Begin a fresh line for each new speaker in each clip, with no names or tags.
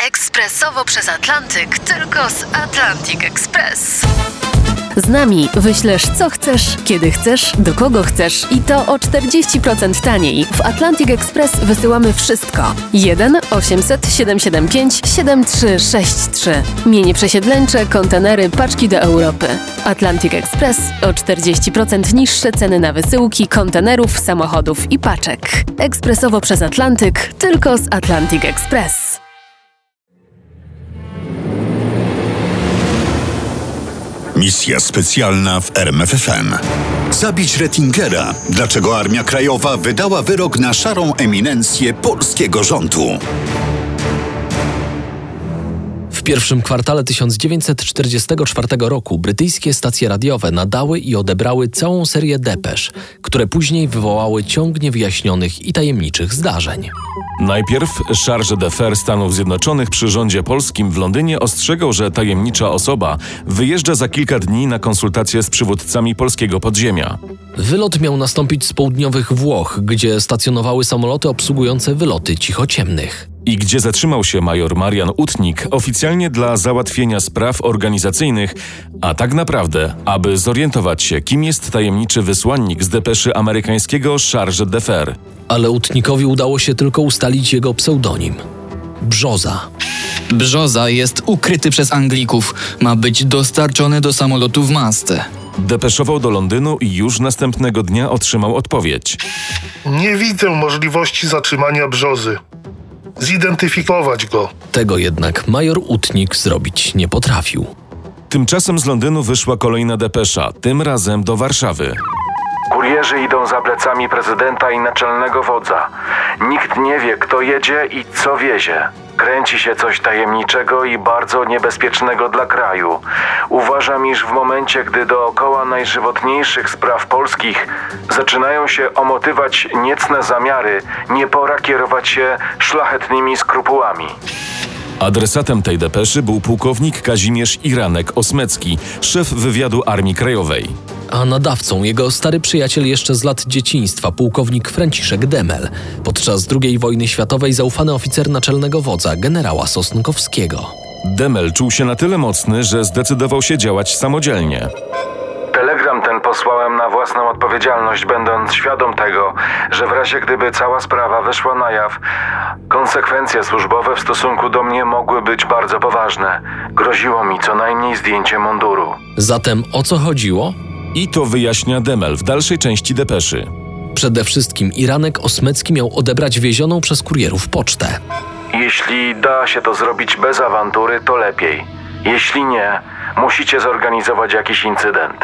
Ekspresowo przez Atlantyk, tylko z Atlantic Express.
Z nami wyślesz co chcesz, kiedy chcesz, do kogo chcesz i to o 40% taniej. W Atlantic Express wysyłamy wszystko. 1 800 775 7363. Mienie przesiedleńcze, kontenery, paczki do Europy. Atlantic Express o 40% niższe ceny na wysyłki, kontenerów, samochodów i paczek. Ekspresowo przez Atlantyk, tylko z Atlantic Express.
Misja specjalna w RMFFM. Zabić Rettingera. Dlaczego Armia Krajowa wydała wyrok na szarą eminencję polskiego rządu?
W pierwszym kwartale 1944 roku brytyjskie stacje radiowe nadały i odebrały całą serię depesz, które później wywołały ciąg niewyjaśnionych i tajemniczych zdarzeń.
Najpierw Charge d'Affaires Stanów Zjednoczonych przy rządzie polskim w Londynie ostrzegał, że tajemnicza osoba wyjeżdża za kilka dni na konsultacje z przywódcami polskiego podziemia.
Wylot miał nastąpić z południowych Włoch, gdzie stacjonowały samoloty obsługujące wyloty cichociemnych.
I gdzie zatrzymał się major Marian Utnik oficjalnie dla załatwienia spraw organizacyjnych, a tak naprawdę, aby zorientować się, kim jest tajemniczy wysłannik z depeszy amerykańskiego Charge d'Affaires.
Ale Utnikowi udało się tylko ustalić jego pseudonim. Brzoza.
Brzoza jest ukryty przez Anglików. Ma być dostarczony do samolotu w masce.
Depeszował do Londynu i już następnego dnia otrzymał odpowiedź.
Nie widzę możliwości zatrzymania Brzozy. Zidentyfikować go.
Tego jednak major Utnik zrobić nie potrafił.
Tymczasem z Londynu wyszła kolejna depesza, tym razem do Warszawy.
Kurierzy idą za plecami prezydenta i naczelnego wodza. Nikt nie wie, kto jedzie i co wiezie. Kręci się coś tajemniczego i bardzo niebezpiecznego dla kraju. Uważam, iż w momencie, gdy dookoła najżywotniejszych spraw polskich zaczynają się omotywać niecne zamiary, nie pora kierować się szlachetnymi skrupułami.
Adresatem tej depeszy był pułkownik Kazimierz Iranek-Osmecki, szef wywiadu Armii Krajowej.
A nadawcą jego stary przyjaciel jeszcze z lat dzieciństwa, pułkownik Franciszek Demel, podczas II wojny światowej zaufany oficer naczelnego wodza, generała Sosnkowskiego.
Demel czuł się na tyle mocny, że zdecydował się działać samodzielnie.
Telegram ten posłałem na własną odpowiedzialność, będąc świadom tego, że w razie gdyby cała sprawa wyszła na jaw, konsekwencje służbowe w stosunku do mnie mogły być bardzo poważne. Groziło mi co najmniej zdjęcie munduru.
Zatem o co chodziło?
I to wyjaśnia Demel w dalszej części depeszy.
Przede wszystkim Iranek-Osmecki miał odebrać wiezioną przez kurierów pocztę.
Jeśli da się to zrobić bez awantury, to lepiej. Jeśli nie, musicie zorganizować jakiś incydent.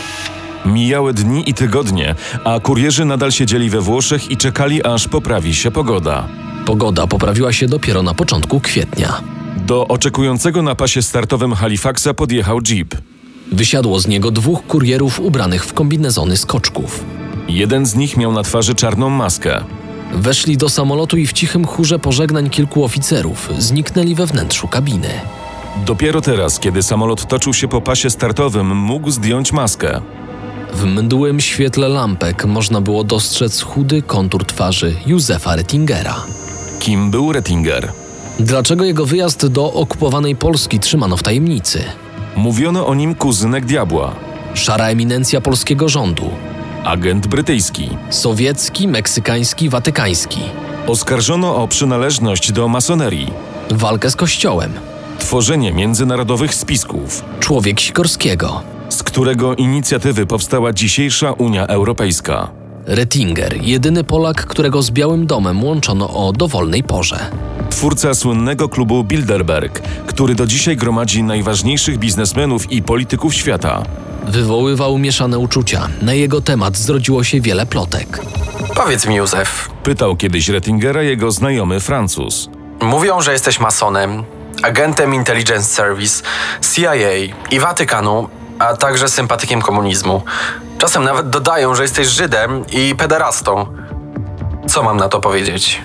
Mijały dni i tygodnie, a kurierzy nadal siedzieli we Włoszech i czekali, aż poprawi się pogoda.
Pogoda poprawiła się dopiero na początku kwietnia.
Do oczekującego na pasie startowym Halifaxa podjechał jeep.
Wysiadło z niego 2 kurierów ubranych w kombinezony skoczków.
Jeden z nich miał na twarzy czarną maskę.
Weszli do samolotu i w cichym chórze pożegnań kilku oficerów zniknęli we wnętrzu kabiny.
Dopiero teraz, kiedy samolot toczył się po pasie startowym, mógł zdjąć maskę.
W mdłym świetle lampek można było dostrzec chudy kontur twarzy Józefa Rettingera.
Kim był Rettinger?
Dlaczego jego wyjazd do okupowanej Polski trzymano w tajemnicy?
Mówiono o nim kuzynek diabła.
Szara eminencja polskiego rządu.
Agent brytyjski.
Sowiecki, meksykański, watykański.
Oskarżono o przynależność do masonerii.
Walkę z Kościołem.
Tworzenie międzynarodowych spisków.
Człowiek Sikorskiego.
Z którego inicjatywy powstała dzisiejsza Unia Europejska.
Rettinger, jedyny Polak, którego z Białym Domem łączono o dowolnej porze.
Twórca słynnego klubu Bilderberg, który do dzisiaj gromadzi najważniejszych biznesmenów i polityków świata.
Wywoływał mieszane uczucia. Na jego temat zrodziło się wiele plotek.
Powiedz mi, Józef.
Pytał kiedyś Rettingera jego znajomy Francuz.
Mówią, że jesteś masonem, agentem Intelligence Service, CIA i Watykanu, a także sympatykiem komunizmu. Czasem nawet dodają, że jesteś Żydem i pederastą. Co mam na to powiedzieć?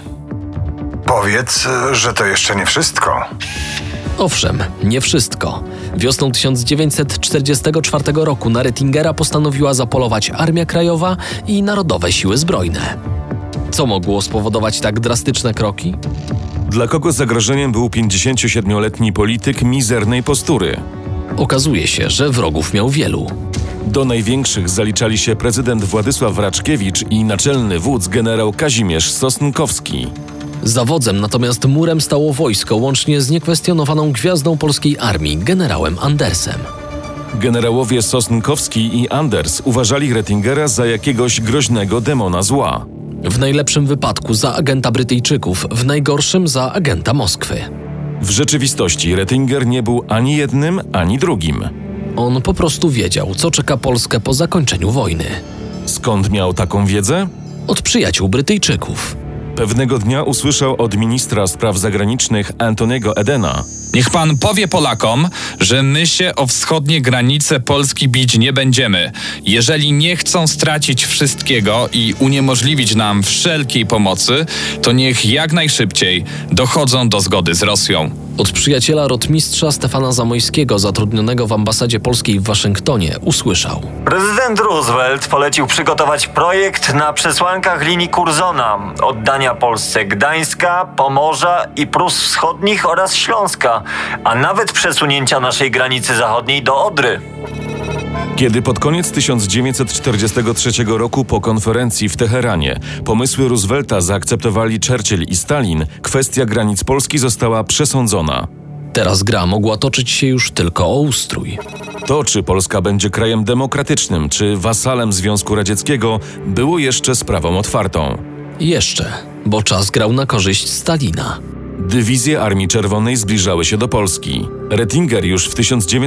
Powiedz, że to jeszcze nie wszystko.
Owszem, nie wszystko. Wiosną 1944 roku na Rettingera postanowiła zapolować Armia Krajowa i Narodowe Siły Zbrojne. Co mogło spowodować tak drastyczne kroki?
Dla kogo zagrożeniem był 57-letni polityk mizernej postury?
Okazuje się, że wrogów miał wielu.
Do największych zaliczali się prezydent Władysław Raczkiewicz i naczelny wódz generał Kazimierz Sosnkowski.
Za wodzem natomiast murem stało wojsko, łącznie z niekwestionowaną gwiazdą polskiej armii, generałem Andersem.
Generałowie Sosnkowski i Anders uważali Rettingera za jakiegoś groźnego demona zła.
W najlepszym wypadku za agenta Brytyjczyków, w najgorszym za agenta Moskwy.
W rzeczywistości Rettinger nie był ani jednym, ani drugim.
On po prostu wiedział, co czeka Polskę po zakończeniu wojny.
Skąd miał taką wiedzę?
Od przyjaciół Brytyjczyków.
Pewnego dnia usłyszał od ministra spraw zagranicznych Antoniego Edena:
Niech pan powie Polakom, że my się o wschodnie granice Polski bić nie będziemy. Jeżeli nie chcą stracić wszystkiego i uniemożliwić nam wszelkiej pomocy, to niech jak najszybciej dochodzą do zgody z Rosją.
Od przyjaciela rotmistrza Stefana Zamojskiego, zatrudnionego w ambasadzie polskiej w Waszyngtonie, usłyszał:
Prezydent Roosevelt polecił przygotować projekt na przesłankach linii Curzona, oddania Polsce Gdańska, Pomorza i Prus Wschodnich oraz Śląska, a nawet przesunięcia naszej granicy zachodniej do Odry.
Kiedy pod koniec 1943 roku po konferencji w Teheranie pomysły Roosevelta zaakceptowali Churchill i Stalin, kwestia granic Polski została przesądzona.
Teraz gra mogła toczyć się już tylko o ustrój.
To, czy Polska będzie krajem demokratycznym, czy wasalem Związku Radzieckiego, było jeszcze sprawą otwartą.
Jeszcze, bo czas grał na korzyść Stalina.
Dywizje Armii Czerwonej zbliżały się do Polski. Rettinger już w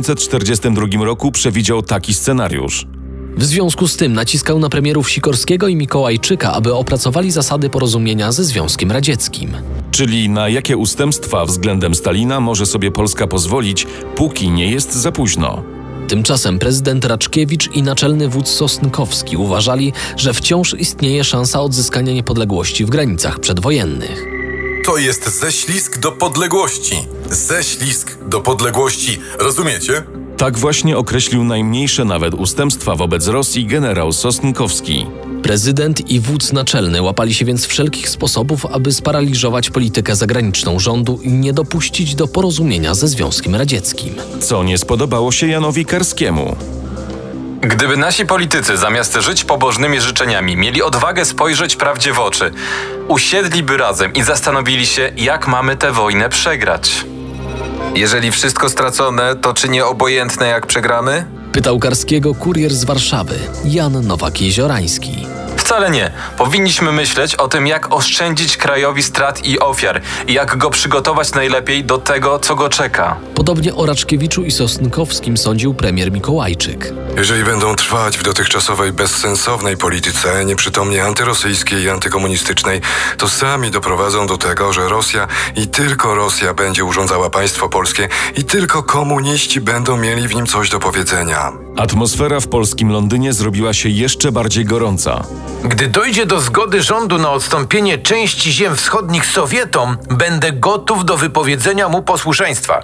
1942 roku przewidział taki scenariusz.
W związku z tym naciskał na premierów Sikorskiego i Mikołajczyka, aby opracowali zasady porozumienia ze Związkiem Radzieckim.
Czyli na jakie ustępstwa względem Stalina może sobie Polska pozwolić, póki nie jest za późno.
Tymczasem prezydent Raczkiewicz i naczelny wódz Sosnkowski uważali, że wciąż istnieje szansa odzyskania niepodległości w granicach przedwojennych.
To jest ześlizg do podległości. Ześlizg do podległości. Rozumiecie?
Tak właśnie określił najmniejsze nawet ustępstwa wobec Rosji generał Sosnkowski.
Prezydent i wódz naczelny łapali się więc wszelkich sposobów, aby sparaliżować politykę zagraniczną rządu i nie dopuścić do porozumienia ze Związkiem Radzieckim.
Co nie spodobało się Janowi Karskiemu.
Gdyby nasi politycy zamiast żyć pobożnymi życzeniami mieli odwagę spojrzeć prawdzie w oczy, usiedliby razem i zastanowili się, jak mamy tę wojnę przegrać. Jeżeli wszystko stracone, to czy nie obojętne, jak przegramy?
Pytał Karskiego kurier z Warszawy, Jan Nowak-Jeziorański.
Wcale nie. Powinniśmy myśleć o tym, jak oszczędzić krajowi strat i ofiar i jak go przygotować najlepiej do tego, co go czeka.
Podobnie o Raczkiewiczu i Sosnkowskim sądził premier Mikołajczyk.
Jeżeli będą trwać w dotychczasowej, bezsensownej polityce, nieprzytomnie antyrosyjskiej i antykomunistycznej, to sami doprowadzą do tego, że Rosja i tylko Rosja będzie urządzała państwo polskie i tylko komuniści będą mieli w nim coś do powiedzenia.
Atmosfera w polskim Londynie zrobiła się jeszcze bardziej gorąca.
Gdy dojdzie do zgody rządu na odstąpienie części ziem wschodnich Sowietom, będę gotów do wypowiedzenia mu posłuszeństwa.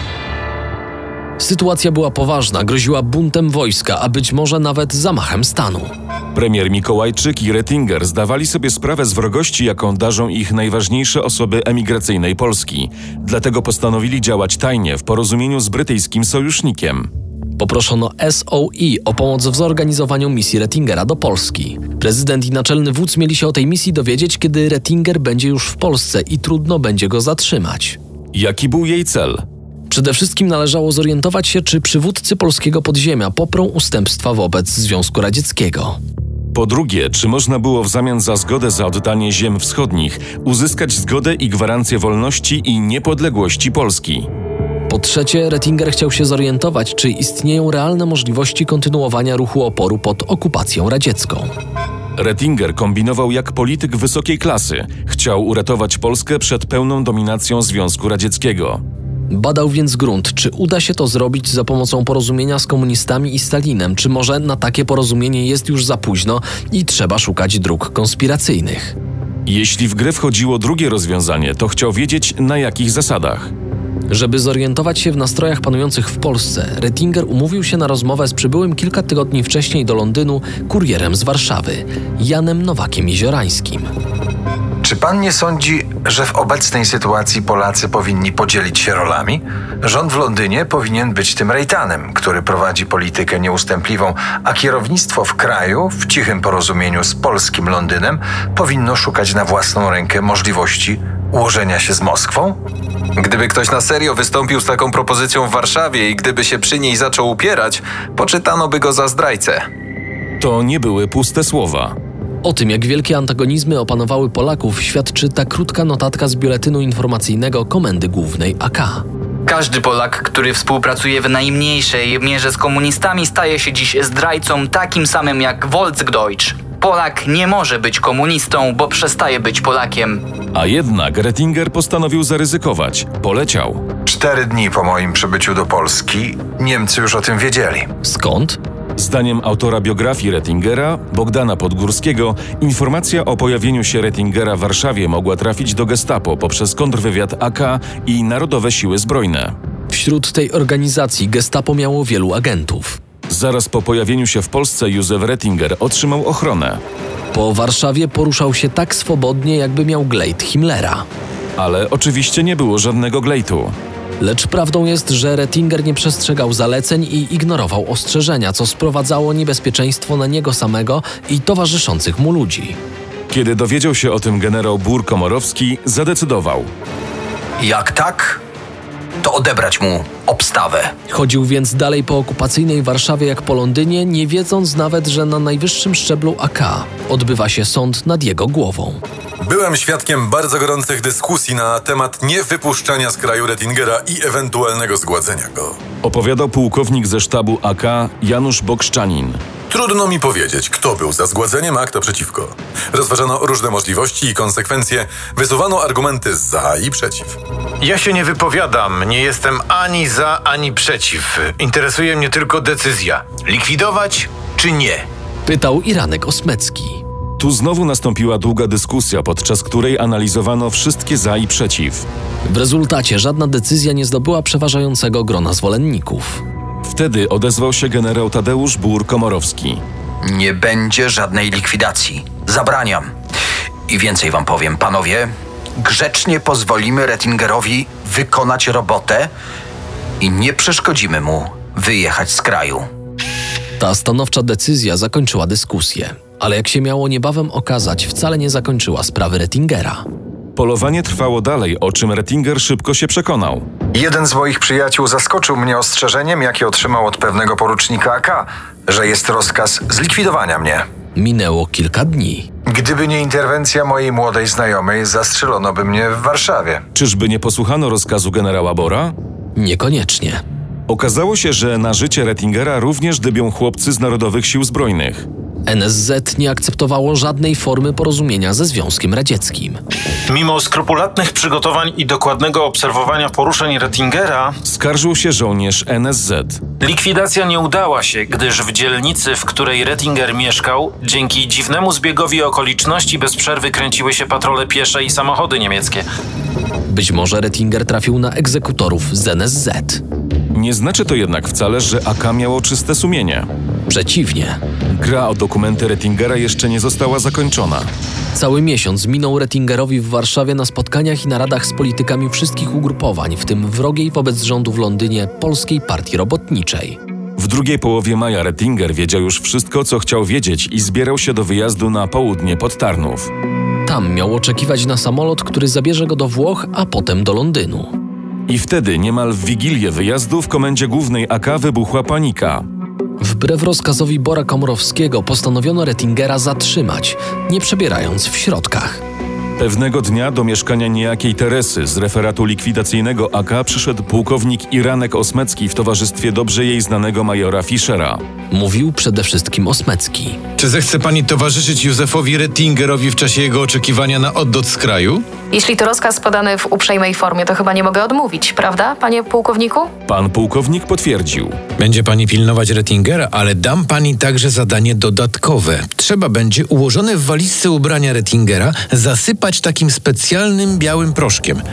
Sytuacja była poważna, groziła buntem wojska, a być może nawet zamachem stanu.
Premier Mikołajczyk i Rettinger zdawali sobie sprawę z wrogości, jaką darzą ich najważniejsze osoby emigracyjnej Polski. Dlatego postanowili działać tajnie w porozumieniu z brytyjskim sojusznikiem.
Poproszono SOE o pomoc w zorganizowaniu misji Rettingera do Polski. Prezydent i naczelny wódz mieli się o tej misji dowiedzieć, kiedy Rettinger będzie już w Polsce i trudno będzie go zatrzymać.
Jaki był jej cel?
Przede wszystkim należało zorientować się, czy przywódcy polskiego podziemia poprą ustępstwa wobec Związku Radzieckiego.
Po drugie, czy można było w zamian za zgodę za oddanie ziem wschodnich uzyskać zgodę i gwarancję wolności i niepodległości Polski?
Po trzecie, Rettinger chciał się zorientować, czy istnieją realne możliwości kontynuowania ruchu oporu pod okupacją radziecką.
Rettinger kombinował jak polityk wysokiej klasy. Chciał uratować Polskę przed pełną dominacją Związku Radzieckiego.
Badał więc grunt, czy uda się to zrobić za pomocą porozumienia z komunistami i Stalinem, czy może na takie porozumienie jest już za późno i trzeba szukać dróg konspiracyjnych.
Jeśli w grę wchodziło drugie rozwiązanie, to chciał wiedzieć, na jakich zasadach.
Żeby zorientować się w nastrojach panujących w Polsce, Rettinger umówił się na rozmowę z przybyłym kilka tygodni wcześniej do Londynu kurierem z Warszawy, Janem Nowakiem-Jeziorańskim.
Czy pan nie sądzi, że w obecnej sytuacji Polacy powinni podzielić się rolami? Rząd w Londynie powinien być tym Rejtanem, który prowadzi politykę nieustępliwą, a kierownictwo w kraju, w cichym porozumieniu z polskim Londynem, powinno szukać na własną rękę możliwości ułożenia się z Moskwą?
Gdyby ktoś na serio wystąpił z taką propozycją w Warszawie i gdyby się przy niej zaczął upierać, poczytano by go za zdrajcę.
To nie były puste słowa.
O tym, jak wielkie antagonizmy opanowały Polaków, świadczy ta krótka notatka z biuletynu informacyjnego Komendy Głównej AK.
Każdy Polak, który współpracuje w najmniejszej mierze z komunistami, staje się dziś zdrajcą takim samym jak Volksdeutsch. Polak nie może być komunistą, bo przestaje być Polakiem.
A jednak Rettinger postanowił zaryzykować. Poleciał.
4 dni po moim przybyciu do Polski Niemcy już o tym wiedzieli.
Skąd?
Zdaniem autora biografii Rettingera, Bogdana Podgórskiego, informacja o pojawieniu się Rettingera w Warszawie mogła trafić do Gestapo poprzez kontrwywiad AK i Narodowe Siły Zbrojne.
Wśród tej organizacji Gestapo miało wielu agentów.
Zaraz po pojawieniu się w Polsce Józef Rettinger otrzymał ochronę.
Po Warszawie poruszał się tak swobodnie, jakby miał glejt Himmlera.
Ale oczywiście nie było żadnego glejtu.
Lecz prawdą jest, że Rettinger nie przestrzegał zaleceń i ignorował ostrzeżenia, co sprowadzało niebezpieczeństwo na niego samego i towarzyszących mu ludzi.
Kiedy dowiedział się o tym generał Bur-Komorowski, zadecydował.
Jak tak, to odebrać mu obstawę.
Chodził więc dalej po okupacyjnej Warszawie jak po Londynie, nie wiedząc nawet, że na najwyższym szczeblu AK odbywa się sąd nad jego głową.
Byłem świadkiem bardzo gorących dyskusji na temat niewypuszczania z kraju Rettingera i ewentualnego zgładzenia go.
Opowiadał pułkownik ze sztabu AK Janusz Bokszczanin.
Trudno mi powiedzieć, kto był za zgładzeniem, a kto przeciwko. Rozważano różne możliwości i konsekwencje, wysuwano argumenty za i przeciw.
Ja się nie wypowiadam, nie jestem ani za, ani przeciw. Interesuje mnie tylko decyzja. Likwidować czy nie?
Pytał Iranek Osmecki.
Tu znowu nastąpiła długa dyskusja, podczas której analizowano wszystkie za i przeciw.
W rezultacie żadna decyzja nie zdobyła przeważającego grona zwolenników.
Wtedy odezwał się generał Tadeusz Bur-Komorowski.
Nie będzie żadnej likwidacji. Zabraniam. I więcej wam powiem, panowie, grzecznie pozwolimy Rettingerowi wykonać robotę i nie przeszkodzimy mu wyjechać z kraju.
Ta stanowcza decyzja zakończyła dyskusję, ale jak się miało niebawem okazać, wcale nie zakończyła sprawy Rettingera.
Polowanie trwało dalej, o czym Rettinger szybko się przekonał.
Jeden z moich przyjaciół zaskoczył mnie ostrzeżeniem, jakie otrzymał od pewnego porucznika AK, że jest rozkaz zlikwidowania mnie.
Minęło kilka dni.
Gdyby nie interwencja mojej młodej znajomej, zastrzelono by mnie w Warszawie.
Czyżby nie posłuchano rozkazu generała Bora?
Niekoniecznie.
Okazało się, że na życie Rettingera również dybią chłopcy z Narodowych Sił Zbrojnych.
NSZ nie akceptowało żadnej formy porozumienia ze Związkiem Radzieckim.
Mimo skrupulatnych przygotowań i dokładnego obserwowania poruszeń Rettingera,
skarżył się żołnierz NSZ.
Likwidacja nie udała się, gdyż w dzielnicy, w której Rettinger mieszkał, dzięki dziwnemu zbiegowi okoliczności bez przerwy kręciły się patrole piesze i samochody niemieckie.
Być może Rettinger trafił na egzekutorów z NSZ.
Nie znaczy to jednak wcale, że AK miało czyste sumienie.
Przeciwnie.
Gra o dokumenty Rettingera jeszcze nie została zakończona.
Cały miesiąc minął Rettingerowi w Warszawie na spotkaniach i naradach z politykami wszystkich ugrupowań, w tym wrogiej wobec rządu w Londynie Polskiej Partii Robotniczej.
W drugiej połowie maja Rettinger wiedział już wszystko, co chciał wiedzieć i zbierał się do wyjazdu na południe pod Tarnów.
Tam miał oczekiwać na samolot, który zabierze go do Włoch, a potem do Londynu.
I wtedy, niemal w wigilię wyjazdu, w komendzie głównej AK wybuchła panika.
Wbrew rozkazowi Bora Komorowskiego postanowiono Rettingera zatrzymać, nie przebierając w środkach.
Pewnego dnia do mieszkania niejakiej Teresy z referatu likwidacyjnego AK przyszedł pułkownik Iranek Osmecki w towarzystwie dobrze jej znanego majora Fischera.
Mówił przede wszystkim Osmecki.
Czy zechce pani towarzyszyć Józefowi Rettingerowi w czasie jego oczekiwania na oddot z kraju?
Jeśli to rozkaz podany w uprzejmej formie, to chyba nie mogę odmówić, prawda, panie pułkowniku?
Pan pułkownik potwierdził.
Będzie pani pilnować Rettingera, ale dam pani także zadanie dodatkowe. Trzeba będzie ułożone w walizce ubrania Rettingera zasypać takim specjalnym białym proszkiem.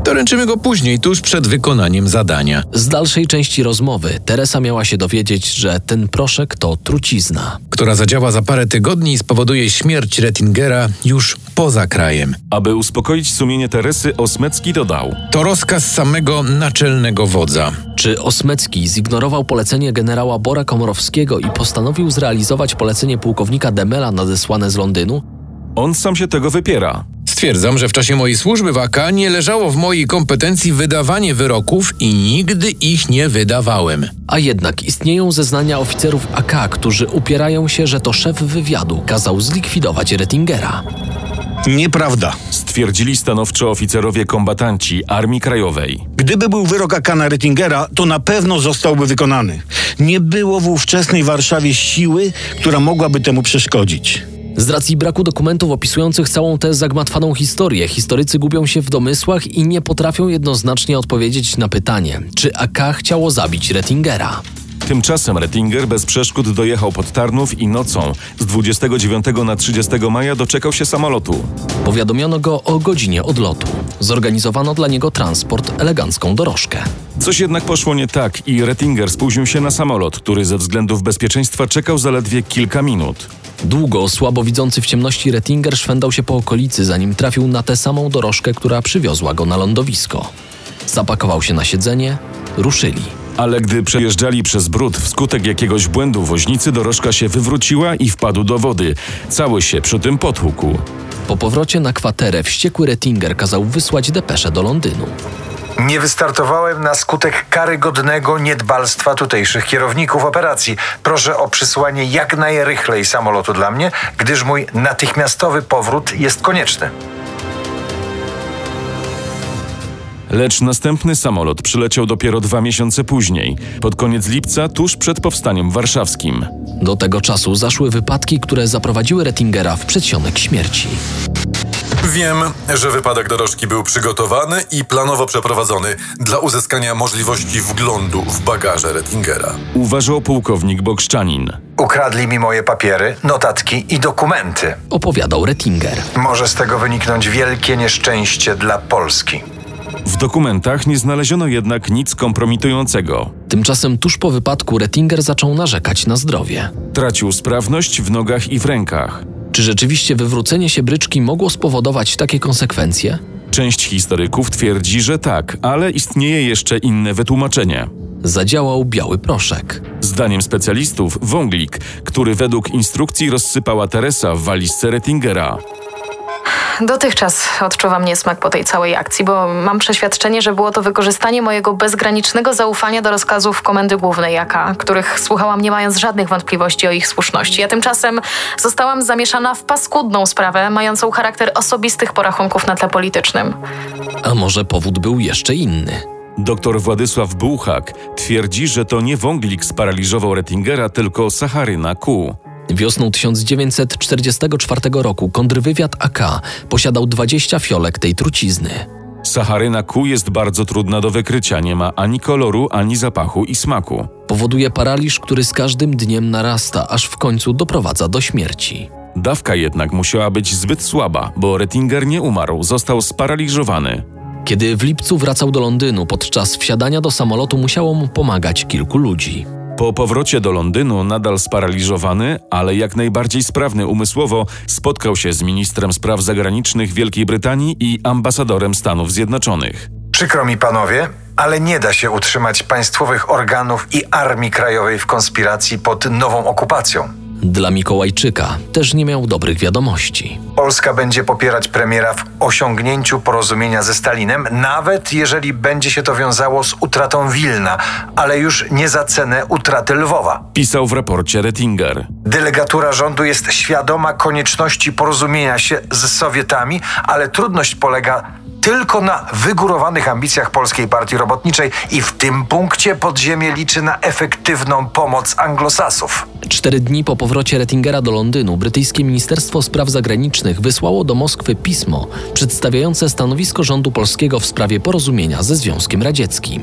Doręczymy go później, tuż przed wykonaniem zadania.
Z dalszej części rozmowy Teresa miała się dowiedzieć, że ten proszek to trucizna,
która zadziała za parę tygodni i spowoduje śmierć Rettingera już poza krajem.
Aby uspokoić sumienie Teresy, Osmecki dodał:
to rozkaz samego naczelnego wodza.
Czy Osmecki zignorował polecenie generała Bora Komorowskiego i postanowił zrealizować polecenie pułkownika Demela nadesłane z Londynu?
On sam się tego wypiera.
Stwierdzam, że w czasie mojej służby w AK nie leżało w mojej kompetencji wydawanie wyroków i nigdy ich nie wydawałem.
A jednak istnieją zeznania oficerów AK, którzy upierają się, że to szef wywiadu kazał zlikwidować Rettingera.
Nieprawda.
Stwierdzili stanowczo oficerowie kombatanci Armii Krajowej.
Gdyby był wyrok AK na Rettingera, to na pewno zostałby wykonany. Nie było w ówczesnej Warszawie siły, która mogłaby temu przeszkodzić.
Z racji braku dokumentów opisujących całą tę zagmatwaną historię, historycy gubią się w domysłach i nie potrafią jednoznacznie odpowiedzieć na pytanie, czy AK chciało zabić Rettingera.
Tymczasem Rettinger bez przeszkód dojechał pod Tarnów i nocą z 29 na 30 maja doczekał się samolotu.
Powiadomiono go o godzinie odlotu. Zorganizowano dla niego transport, elegancką dorożkę.
Coś jednak poszło nie tak i Rettinger spóźnił się na samolot, który ze względów bezpieczeństwa czekał zaledwie kilka minut.
Długo, słabo widzący w ciemności Rettinger szwendał się po okolicy, zanim trafił na tę samą dorożkę, która przywiozła go na lądowisko. Zapakował się na siedzenie, ruszyli.
Ale gdy przejeżdżali przez brud wskutek jakiegoś błędu woźnicy, dorożka się wywróciła i wpadł do wody. Cały się przy tym potłukł.
Po powrocie na kwaterę wściekły Rettinger kazał wysłać depeszę do Londynu.
Nie wystartowałem na skutek karygodnego niedbalstwa tutejszych kierowników operacji. Proszę o przysłanie jak najrychlej samolotu dla mnie, gdyż mój natychmiastowy powrót jest konieczny.
Lecz następny samolot przyleciał dopiero 2 miesiące później, pod koniec lipca, tuż przed powstaniem warszawskim.
Do tego czasu zaszły wypadki, które zaprowadziły Rettingera w przedsionek śmierci.
Wiem, że wypadek dorożki był przygotowany i planowo przeprowadzony dla uzyskania możliwości wglądu w bagaże Rettingera.
Uważał pułkownik Bokszczanin.
Ukradli mi moje papiery, notatki i dokumenty.
Opowiadał Rettinger.
Może z tego wyniknąć wielkie nieszczęście dla Polski.
W dokumentach nie znaleziono jednak nic kompromitującego.
Tymczasem tuż po wypadku Rettinger zaczął narzekać na zdrowie.
Tracił sprawność w nogach i w rękach.
Czy rzeczywiście wywrócenie się bryczki mogło spowodować takie konsekwencje?
Część historyków twierdzi, że tak, ale istnieje jeszcze inne wytłumaczenie.
Zadziałał biały proszek.
Zdaniem specjalistów wąglik, który według instrukcji rozsypała Teresa w walizce Rettingera.
Dotychczas odczuwam niesmak po tej całej akcji, bo mam przeświadczenie, że było to wykorzystanie mojego bezgranicznego zaufania do rozkazów Komendy Głównej AK, których słuchałam nie mając żadnych wątpliwości o ich słuszności. Ja tymczasem zostałam zamieszana w paskudną sprawę, mającą charakter osobistych porachunków na tle politycznym.
A może powód był jeszcze inny?
Dr Władysław Bułhak twierdzi, że to nie wąglik sparaliżował Rettingera, tylko sacharyna Q.
Wiosną 1944 roku kontrwywiad AK posiadał 20 fiolek tej trucizny.
Sacharyna Q jest bardzo trudna do wykrycia, nie ma ani koloru, ani zapachu i smaku.
Powoduje paraliż, który z każdym dniem narasta, aż w końcu doprowadza do śmierci.
Dawka jednak musiała być zbyt słaba, bo Rettinger nie umarł, został sparaliżowany.
Kiedy w lipcu wracał do Londynu, podczas wsiadania do samolotu musiało mu pomagać kilku ludzi.
Po powrocie do Londynu, nadal sparaliżowany, ale jak najbardziej sprawny umysłowo, spotkał się z ministrem spraw zagranicznych Wielkiej Brytanii i ambasadorem Stanów Zjednoczonych.
Przykro mi, panowie, ale nie da się utrzymać państwowych organów i Armii Krajowej w konspiracji pod nową okupacją.
Dla Mikołajczyka też nie miał dobrych wiadomości.
Polska będzie popierać premiera w osiągnięciu porozumienia ze Stalinem, nawet jeżeli będzie się to wiązało z utratą Wilna, ale już nie za cenę utraty Lwowa.
Pisał w raporcie Rettinger.
Delegatura rządu jest świadoma konieczności porozumienia się z Sowietami, ale trudność polega tylko na wygórowanych ambicjach Polskiej Partii Robotniczej i w tym punkcie podziemie liczy na efektywną pomoc anglosasów.
4 dni po powrocie Rettingera do Londynu brytyjskie Ministerstwo Spraw Zagranicznych wysłało do Moskwy pismo przedstawiające stanowisko rządu polskiego w sprawie porozumienia ze Związkiem Radzieckim.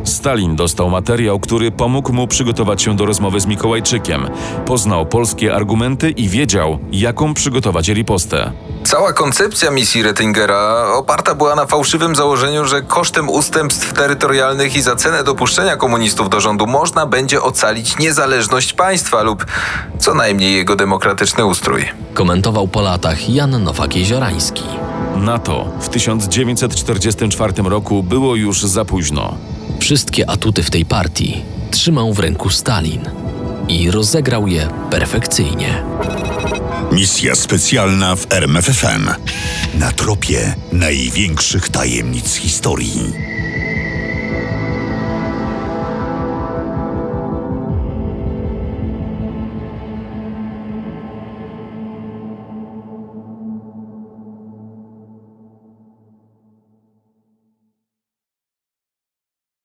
Stalin dostał materiał, który pomógł mu przygotować się do rozmowy z Mikołajczykiem. Poznał polskie argumenty i wiedział, jaką przygotować ripostę.
Cała koncepcja misji Rettingera oparta była na fałszywym założeniu, że kosztem ustępstw terytorialnych i za cenę dopuszczenia komunistów do rządu można będzie ocalić niezależność państwa lub co najmniej jego demokratyczny ustrój.
Komentował po latach Jan Nowak-Jeziorański.
Na to w 1944 roku było już za późno.
Wszystkie atuty w tej partii trzymał w ręku Stalin i rozegrał je perfekcyjnie.
Misja specjalna w RMFFM. Na tropie największych tajemnic historii.